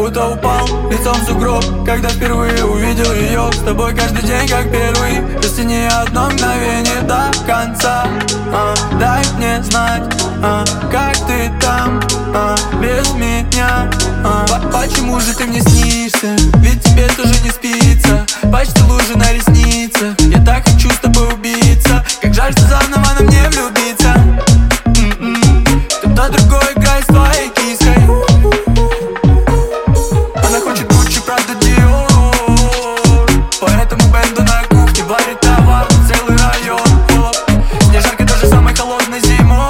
будто упал лицом в сугроб, когда впервые увидел ее. С тобой каждый день как первый, если не одно мгновение до конца. Дай мне знать, как ты там, без меня. Почему же ты мне снишься? Ведь тебе тоже не спится. Почти лужи на ресницах. Я так хочу с тобой убиться. Как жаль, что заново на мне влюбиться. Кто-то другой играет с твоей киской. Она хочет Gucci, Prada, Dior. Поэтому бенду на кухне варит товар целый район. Снежарка даже самой холодной зимой.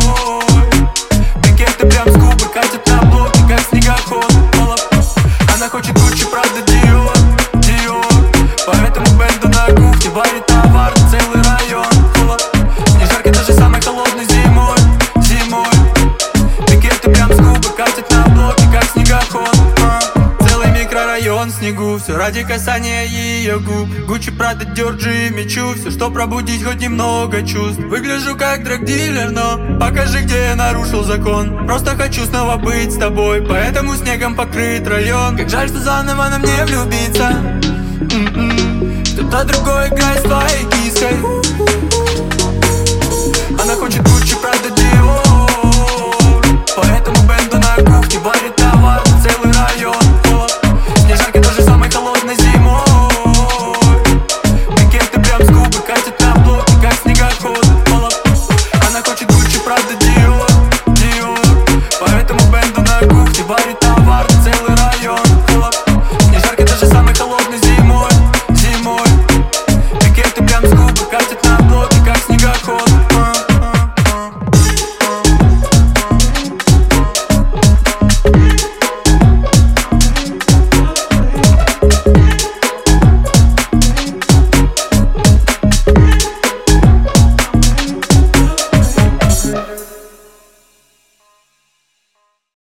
Букеты прям с губы катят на блоке, как снегоход. Она хочет Gucci, Prada, Dior, Dior. Поэтому бенду на кухне варит товар целый район. Снежарка даже самой холодной зимой. Букеты прям с губы катят на блоке, как снегоход. Целый микрорайон в снегу, все ради касания ее губ. Gucci, Prada, Dior, Jimmy Choo. Все, что пробудить хоть немного чувств. Выгляжу как драг-дилер, но покажи, где я нарушил закон. Просто хочу снова быть с тобой, поэтому снегом покрыт район. Как жаль, что заново на мне влюбиться. Кто-то другой играет с твоей киской.